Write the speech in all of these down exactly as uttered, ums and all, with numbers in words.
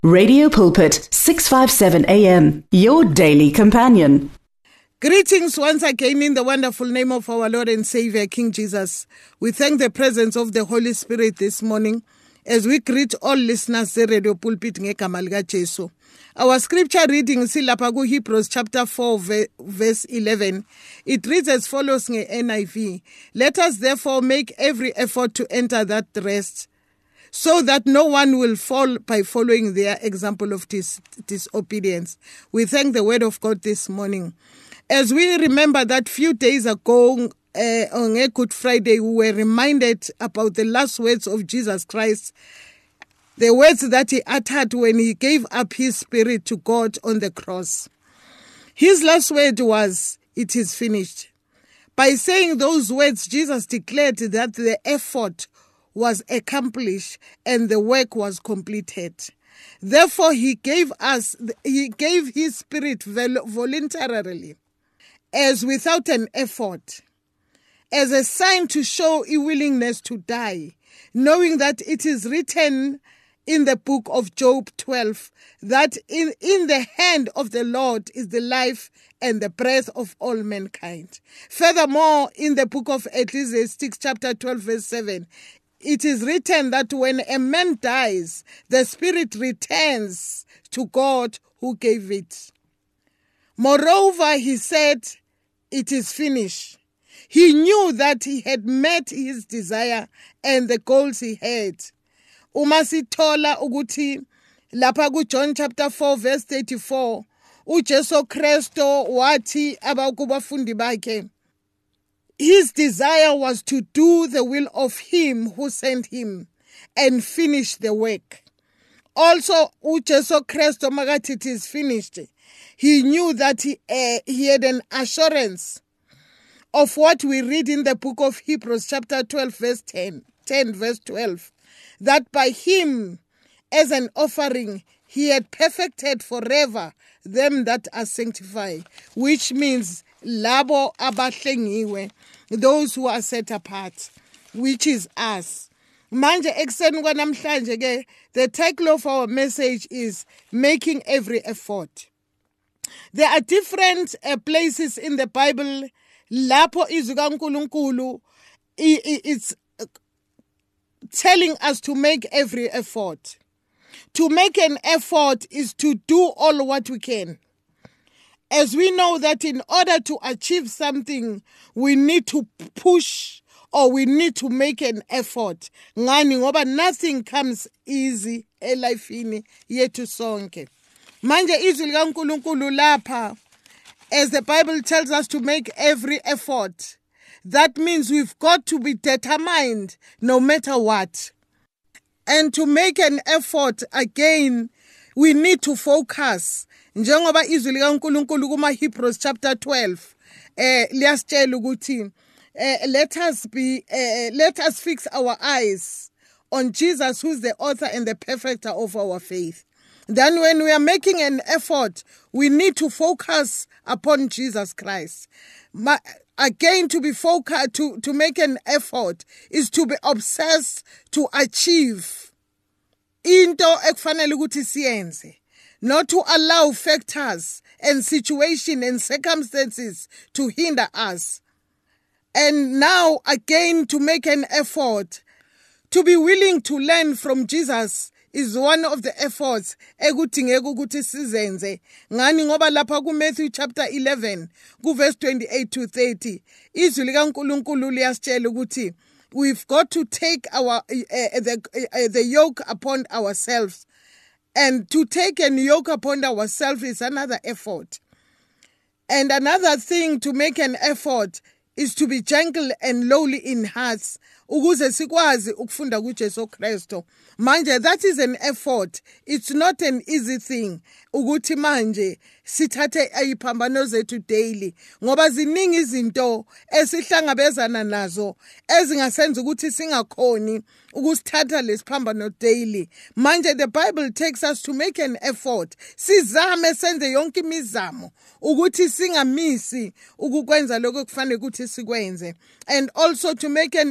Radio Pulpit, six fifty-seven A M, your daily companion. Greetings once again in the wonderful name of our Lord and Savior, King Jesus. We thank the presence of the Holy Spirit this morning as we greet all listeners at Radio Pulpit ngegama lika Jesu. Our scripture reading is lapha ku Hebrews chapter four verse eleven. It reads as follows nge N I V. Let us therefore make every effort to enter that rest, so that no one will fall by following their example of dis- disobedience. We thank the word of God this morning. As we remember that few days ago, uh, on a Good Friday, we were reminded about the last words of Jesus Christ, the words that he uttered when he gave up his spirit to God on the cross. His last word was, "It is finished." By saying those words, Jesus declared that the effort was accomplished and the work was completed. Therefore, he gave us, he gave his spirit voluntarily, as without an effort, as a sign to show a willingness to die, knowing that it is written in the book of Job twelve that in, in the hand of the Lord is the life and the breath of all mankind. Furthermore, in the book of Ecclesiastes chapter twelve verse seven, it is written that when a man dies, the spirit returns to God who gave it. Moreover, he said, "It is finished." He knew that he had met his desire and the goals he had. Uma sithola ukuthi lapha ku John chapter four verse thirty-four, uJesu Kristo wathi abakubafundi bakhe, his desire was to do the will of him who sent him and finish the work. Also, uJesu Kristo makathi it is finished. He knew that he, uh, he had an assurance of what we read in the book of Hebrews chapter twelve verse ten, ten verse twelve, that by him as an offering he had perfected forever them that are sanctified, which means labo abahlengiwe, those who are set apart, which is us. Manje ekseni kwanamhlanje ke, the title of our message is Making Every Effort. There are different uh, places in the Bible lapho izwi kaNkulunkulu it's uh, telling us to make every effort. To make an effort is to do all what we can. As we know that in order to achieve something, we need to push or we need to make an effort. Ngani ngoba nothing comes easy elifini yethu sonke. Manje izwi likaNkulunkulu lapha, as the Bible tells us to make every effort, that means we've got to be determined no matter what. And to make an effort again, we need to focus. Njengoba izwi likaNkulunkulu kuma Hebrews chapter twelve eh liyasitshela ukuthi eh let us be eh, let us fix our eyes on Jesus, who's the author and the perfecter of our faith. Then when we are making an effort, we need to focus upon Jesus Christ. Ma- again, to be focused, to, to make an effort is to be obsessed to achieve into ekufanele ukuthi siyenze, not to allow factors and situation and circumstances to hinder us. And now again, to make an effort, to be willing to learn from Jesus is one of the efforts ekudingeka ukuthi sizenze. Ngani ngoba lapha ku Matthew chapter eleven ku verse twenty-eight to thirty, izwi likaNkulunkulu liyasitshela ukuthi we've got to take our uh, the uh, the yoke upon ourselves, and to take a yoke upon ourselves is another effort. And another thing to make an effort is to be gentle and lowly in hearts, ukuze sikwazi ukufunda kuJesu Kristo. Manje, that is an effort. It's not an easy thing ukuthi manje sithathe ayiphambano zethu daily, ngoba ziningi izinto esihlangabezana nazo ezingasenza ukuthi singakhoni ukusithatha lesiphambano daily. Manje, the Bible takes us to make an effort. Sizame senze yonke imizamo ukuthi singamisi ukukwenza lokho kufanele ukuthi sikwenze, and also to make an effort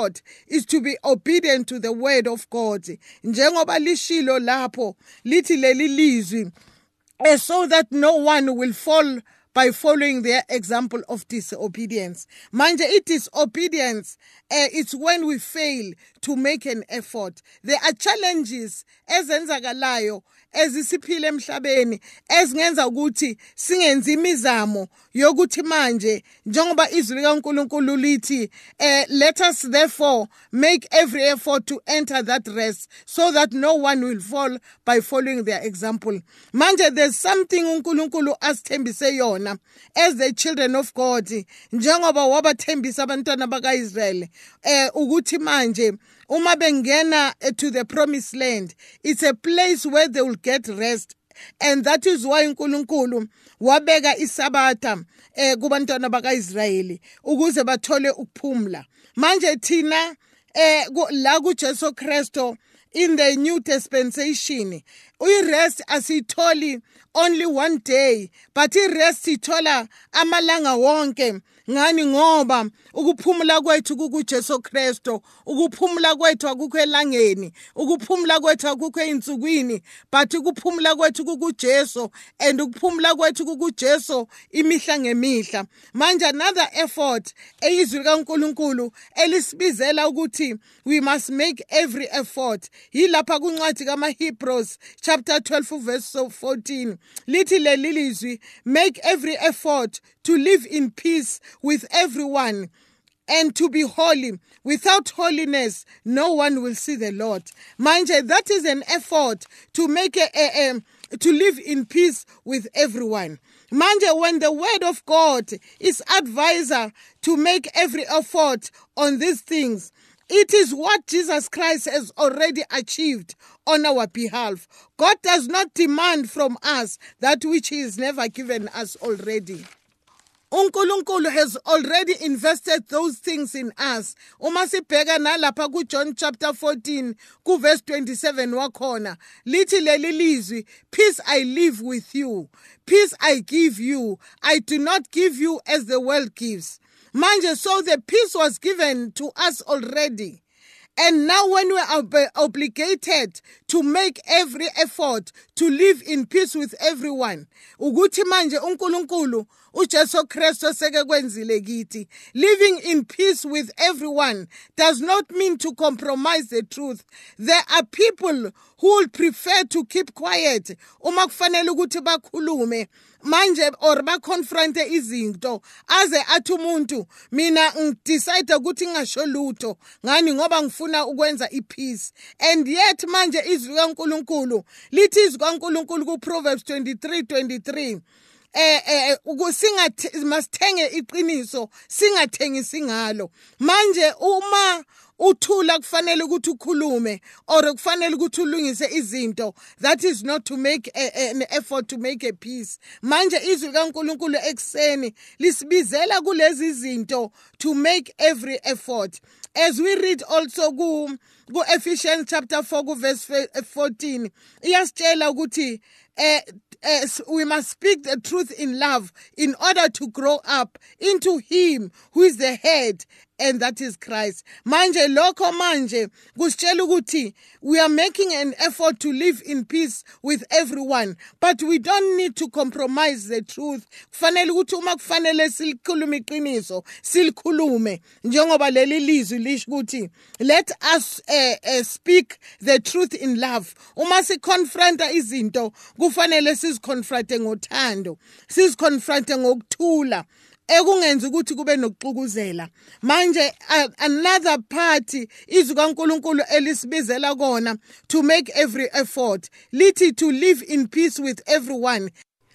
effort is to be obedient to the word of God. Njengoba lishilo lapho lithi leli lizwi, uh, so that no one will fall by following their example of disobedience. Manje, it is obedience. Uh, it's when we fail to make an effort. There are challenges ezenzakalayo ezisiphile emhlabeni ezingenza ukuthi singenzi imizamo yokuthi manje njengoba izwi likaNkulunkulu lithi uh, let us therefore make every effort to enter that rest so that no one will fall by following their example. Manje, there's something uNkulunkulu asithembise yona as the children of God, njengoba wabathembisa abantwana bakaIsrael eh ukuthi manje uma bengena to the promised land, it's a place where they will get rest. And that is why uNkulunkulu wabeka isabatha eh kubantwana bakaIsrael ukuze bathole ukuphumula. Manje thina eh la kuJesu Kristo in the New Dispensation, we rest asitholi only one day, but i-rest ithola amalanga wonke. Ngani ngoba ukuphumula kwethu kukuJesu Kristo, ukuphumula kwethu akukho elangeni, ukuphumula kwethu akukho einsukwini, but ukuphumula kwethu kukuJesu, and ukuphumula kwethu kukuJesu imihla ngemihla. Manje another effort eyizwi likaNkulunkulu elisibizela ukuthi we must make every effort. Yilapha kuncwadi kaMahebrews chapter twelve verse fourteen. Lithi leli lizwi, make every effort to live in peace with everyone and to be holy. Without holiness, no one will see the Lord. Manje, that is an effort to make a, a, a to live in peace with everyone. Manje, when the word of God is advisor to make every effort on these things, it is what Jesus Christ has already achieved on our behalf. God does not demand from us that which he has never given us already. uNkulunkulu has already invested those things in us. Uma sibheka nalapha ku John chapter fourteen ku verse twenty-seven wakhona lithi leli lizwi, peace I live with you, peace I give you, I do not give you as the world gives. Manje, so the peace was given to us already. And now when we are obligated to make every effort to live in peace with everyone, ukuthi manje uNkulunkulu uJesu Kristu seke kwenzile kithi. Living in peace with everyone does not mean to compromise the truth. There are people who will prefer to keep quiet uma kufanele ukuthi bakhulume manje or baconfronte izinto aze athi umuntu mina ngidecide ukuthi ngingasho lutho ngani ngoba ngifuna ukwenza ipeace. And yet manje izwi kaNkulunkulu lithi izwi kaNkulunkulu ku Proverbs twenty-three twenty-three eh eh ukusingathi masithenge iqiniso singathengisi ngalo. Manje uma uthula kufanele ukuthi ukhulume or kufanele ukuthi ulungise izinto, that is not to make a, a, an effort to make a peace. Manje izwi kaNkulunkulu ekseni lisibizela kulezi zinto to make every effort. As we read also ku ku Ephesians chapter four ku verse fourteen, iyasitshela ukuthi eh Uh, we must speak the truth in love in order to grow up into him who is the head, and that is Christ. Manje lokho manje kusitshela ukuthi we are making an effort to live in peace with everyone, but we don't need to compromise the truth. Kufanele ukuthi uma kufanele silikhulume iqiniso silikhulume njengoba leli lizwi lisho ukuthi let us uh, uh, speak the truth in love. Uma si confronta izinto kufanele siziconfronte ngothando, siziconfronte ngokuthula ekungenza ukuthi kube nokuxukuzela. Manje uh, another party izwi kaNkulunkulu elisibizela kona to make every effort lithi to live in peace with everyone.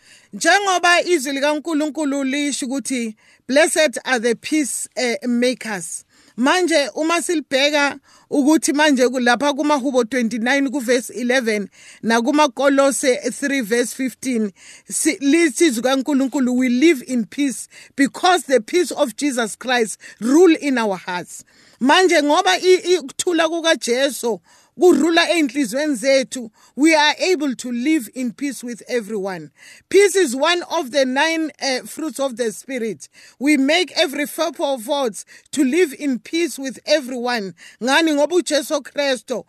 Njengoba izwi likaNkulunkulu lisho ukuthi blessed are the peace uh, makers. Manje uma silibheka ukuthi manje lapha kumaHubo twenty-nine ku verse eleven na kumaKolose three verse fifteen lithi izwi kaNkulunkulu we live in peace because the peace of Jesus Christ rule in our hearts. Manje ngoba ukuthula kukaJesu kurula enhlizweni zethu, we are able to live in peace with everyone. Peace is one of the nine uh, fruits of the Spirit. We make every effort to live in peace with everyone. Ngani ngoba uJesu Kristo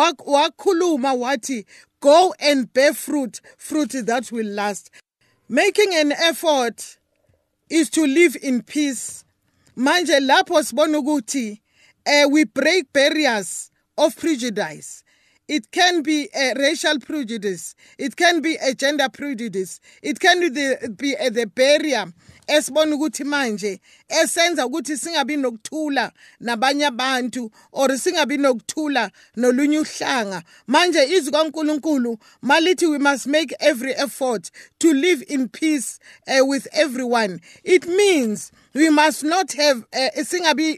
wakhuluma wathi, go and bear fruit, fruit that will last. Making an effort is to live in peace. Manje lapho sibona ukuthi uh, we break barriers of prejudice. It can be a racial prejudice. It can be a gender prejudice. It can be the, be a, the barrier esibona ukuthi manje esenza ukuthi singabi nokuthula nabanye abantu or singabi nokuthula nolunye uhlanga. Manje izwi kaNkulunkulu malithi we must make every effort to live in peace uh, with everyone. It means we must not have uh, singabi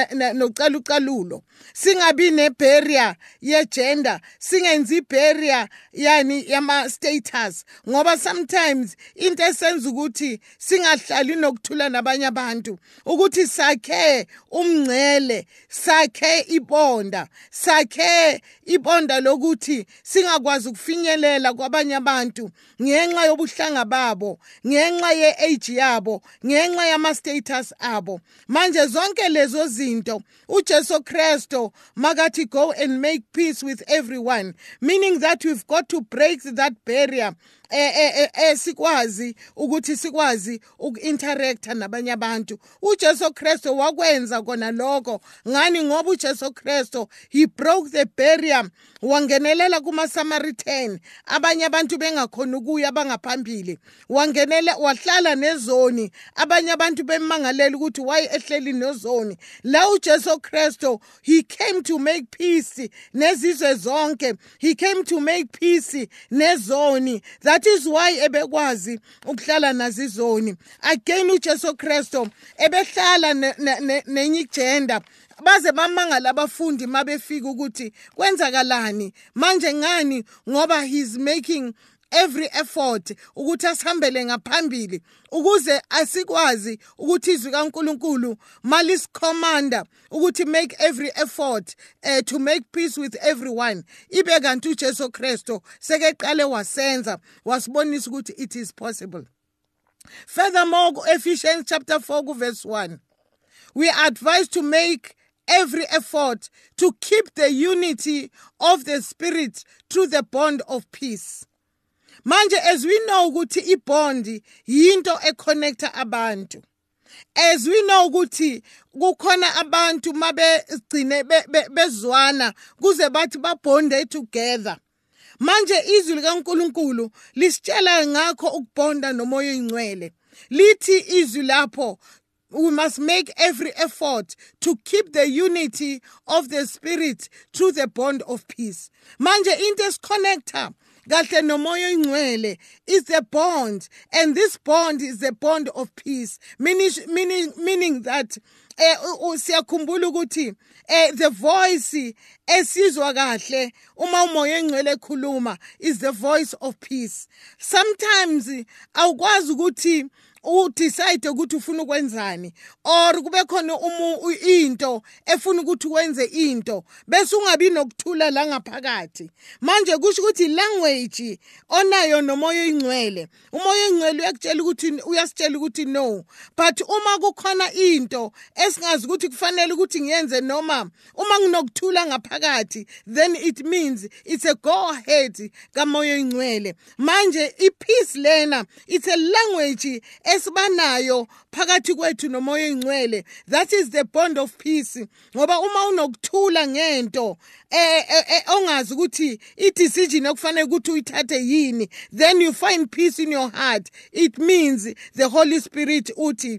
nocalucalulo, singabi ne barrier ye gender, singenzi barrier yani yama status, ngoba sometimes into esenza ukuthi singahlali nokuthula nabanye abantu ukuthi sakhe umngcele, sakhe ibonda, sakhe ibonda lokuthi singakwazi ukufinyelela kwabanye abantu ngenxa yobuhlanga babo, ngenxa ye age yabo, ngenxa yama status abo. Manje zonke lezo zinto uJesu Kristo magathi go and make peace with everyone, meaning that we've got to break that barrier eh eh sikwazi ukuthi sikwazi ukuinteract nabanye abantu. uJesu Kristo wakwenza kona lokho. Ngani ngoba uJesu Kristo he broke the barrier, wangenelela kuma Samaritan abanye abantu bengakhona ukuya bangaphambili, wangenela wahlala nezoni abanye abantu bemangalela ukuthi why ehleli nezoni. La uJesu Kristo he came to make peace nezizwe zonke, he came to make peace nezoni. That is why ebekwazi ukuhlala nazizoni. Again uJesu Kristo ebehlala nenye gender baze bamangala abafundi mabefika ukuthi kwenzakalani manje ngani ngoba he's making every effort ukuthi asihambele ngaphambili ukuze asikwazi ukuthi izwi kaNkulunkulu maliscommanda ukuthi make every effort uh, to make peace with everyone. Ibe kanti uJesu Kristo sekeqale wasenza wasibonisa ukuthi it is possible. Furthermore, Ephesians chapter four verse one, we are advised to make every effort to keep the unity of the Spirit through the bond of peace. Manje, as we know ukuthi ibondi yinto econnecta abantu, as we know ukuthi kukhona abantu mabegcine bezwana kuze bathi babonde together. Manje izwi likaNkulunkulu lisitshela ngakho ukubonda nomoya oyingcwele. Lithi izwi lapho we must make every effort to keep the unity of the Spirit through the bond of peace. Manje into esiconnecta kahle nomoya oyingcwele is the bond, and this bond is the bond of peace, meaning meaning meaning that eh siyakhumbula ukuthi eh the voice esizwa kahle uma umoya oyingcwele ekhuluma is the voice of peace. Sometimes awukwazi ukuthi udecide ukuthi ufuna ukwenzani or kube khona umu into efuna ukuthi wenze into bese ungabi nokuthula la ngaphakathi. Manje kusho ukuthi language onayo nomoya oyingcwele, umoya oyingcwele uyakutshela ukuthi uyasitshela ukuthi no, but uma kukhona into esingazi ukuthi kufanele ukuthi ngiyenze noma uma nginokuthula ngaphakathi, then it means it's a go ahead kamoya oyingcwele. Manje ipeace lena it's a language esibanayo phakathi kwethu nomoya oyingcwele. That is the bond of peace. Ngoba uma unokuthula ngento eh ongazi ukuthi i decision okufanele ukuthi uyithathe yini, then you find peace in your heart. It means the Holy Spirit uthi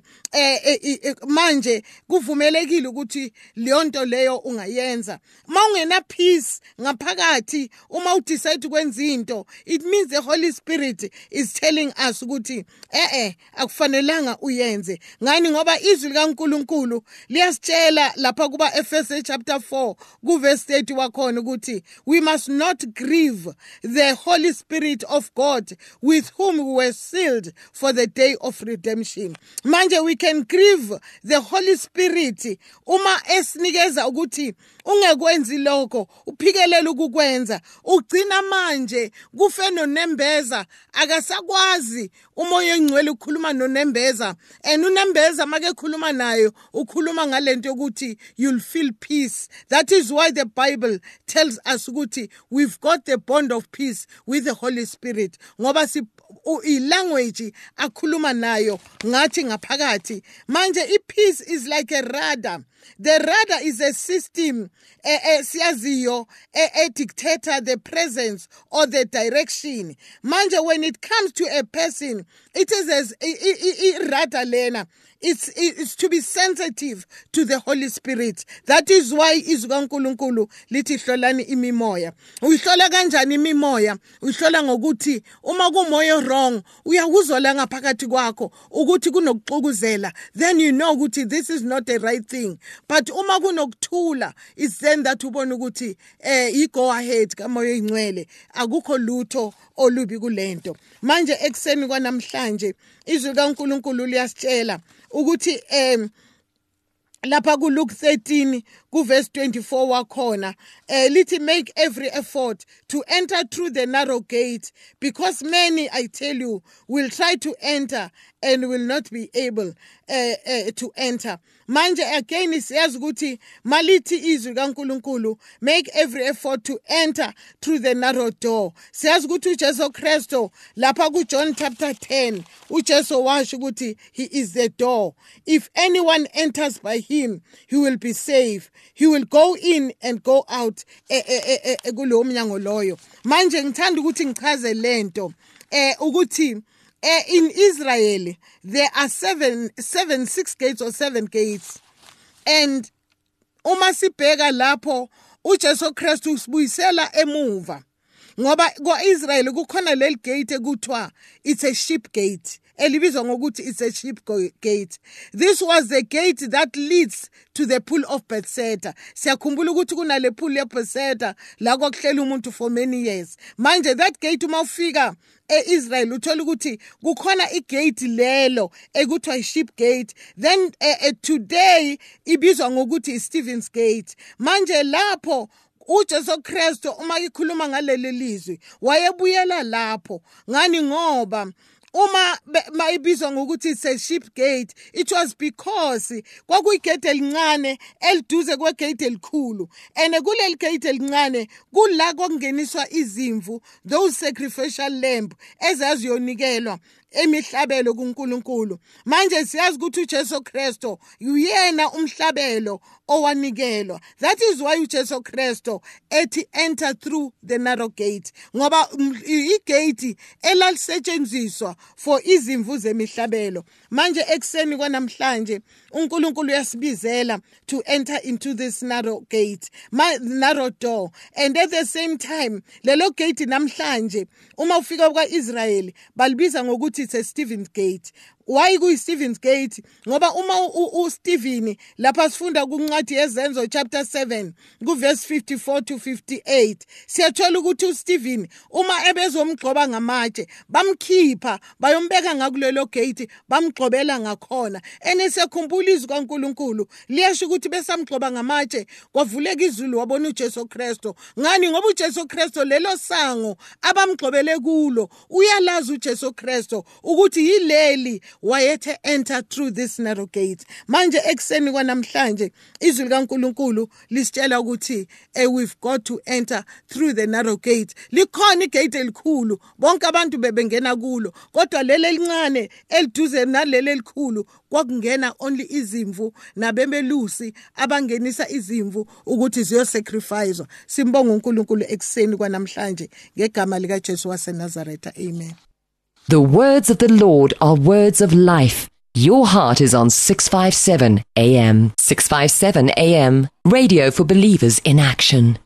eh manje kuvumelekile ukuthi leyonto leyo ungayenza. Uma ungena peace ngaphakathi, uma udecide ukwenza into, it means the Holy Spirit is telling us ukuthi eh eh akufanelanga uyenze. Ngani ngoba izwi likaNkulunkulu liyasitshela lapha kuba Ephesians chapter four ku verse thirty-one kwakhona ukuthi we must not grieve the Holy Spirit of God with whom we were sealed for the day of redemption. Manje we can grieve the Holy Spirit uma esinikeza ukuthi ungekwenzi lokho uphikelele ukukwenza ugcina manje kufe nonembeza akasakwazi umoya engcwele ukukhuluma nonembeza and unembeza make khuluma nayo ukhuluma ngalento yokuthi you'll feel peace. That is why the Bible tells us ukuthi we've got the bond of peace with the Holy Spirit ngoba si i-language akhuluma nayo ngathi ngaphakathi. Manje i-peace is like a radar. The radar is a system siyaziyo a dictator the presence or the direction. Manje when it comes to a person, it is as a radar lena. It's, it's to be sensitive to the Holy Spirit. That is why izwi kaNkulunkulu lithi hlolani imimoya. Uyihlola kanjani imimoya? Uyihlola ngokuthi uma kumoya wrong, uyakuzwala ngaphakathi kwakho ukuthi kunokuxukuzela. Then you know ukuthi this is not the right thing. But uma kunokuthula, it's then that ubona ukuthi eh I go ahead kamoya ingcwele. Akukho lutho olubi kulento. Manje ekseni kwanamhlanje izwi kaNkulunkulu liyasitshela ukuthi em lapha ku Luke thirteen ku verse twenty-four wakhona eh lithi make every effort to enter through the narrow gate because many I tell you will try to enter and will not be able uh, uh, to enter. Manje again siyazi ukuthi malithi izwi kaNkulunkulu make every effort to enter through the narrow door. Siyazi ukuthi uJesu Kristo lapha ku John chapter ten uJesu washo ukuthi he is the door. If anyone enters by him he will be safe. He will go in and go out kulowo mnyango loyo. Manje ngithanda ukuthi ngichaze lento eh ukuthi Uh, in Israel, there are seven, seven, six gates or seven gates. And uma sibheka lapho uJesu Kristu usibuyisela emuva. Ngoba kwa-Israel kukhona leli gate ekuthiwa it's a sheep gate. Elibizwa ngokuthi it's a sheep gate. This was the gate that leads to the pool of Bethesda. Siyakhumbula ukuthi kunale pool of Bethesda la kwakuhlela umuntu for many years. Manje that gate uma ufika e-Israel uthola ukuthi kukhona igate lelo ekuthiwa i-sheep gate. Then uh, uh, today ibizwa ngokuthi i-Stephen's gate. Manje lapho uJesu Kristu uma ikhuluma ngaleli lizwi wayebuyela lapho ngani ngoba uma mayibizwa ngokuthi it's a sheep gate, it was because kwakuyigate elincane eliduze kwegate elikhulu, and kuleli gate elincane kula kongeniswa izimvu, those sacrificial lamb ezaziyonikelwa emihlabelo kuNkulunkulu. Manje siyazi ukuthi uJesu Kristo uyena umhlabelo owanikelwa. That is why uJesu Kristo ethi enter through the narrow gate, ngoba igate elalisetshenziswa for izimvu zemihlabelo. Manje ekseni kwanamhlanje uNkulunkulu uyasibizela to enter into this narrow gate, my narrow door, and at the same time lelo gate namhlanje uma ufika kwaIsrael balibiza ngokuthi it's a Stephen's gate. Why ku Stephen's gate? Ngoba uma u Stephen lapha sifunda kuncwadi yezenzo chapter seven ku verse fifty-four to fifty-eight siyathola ukuthi uStephen uma ebezomgcoba ngamatshe bamkhipha bayombeka ngakulelo gate bamgcobela ngakhona. Enesekhumbula izwi kaNkulunkulu liyasho ukuthi besamgcoba ngamatshe kwavuleka izulu wabona uJesu Kristo. Ngani? Ngoba uJesu Kristo lelo sango abamgcobele kulo uyalazi uJesu Kristo ukuthi yileli wayethe enter through this narrow gate. Manje ekseni kwanamhlanje izwi likaNkulunkulu lisitshela ukuthi eh, we've got to enter through the narrow gate. Likhona igate elikhulu bonke abantu bebengena kulo, kodwa lele elincane eliduze nalele elikhulu kwakungena only izimvu nabemelusi abangenisa izimvu ukuthi ziyo sacrifice. Simbonga uNkulunkulu ekseni kwanamhlanje ngegama lika Jesu waseNazaretha. Amen. The words of the Lord are words of life. Your heart is on six fifty-seven A M. six fifty-seven A M, radio for believers in action.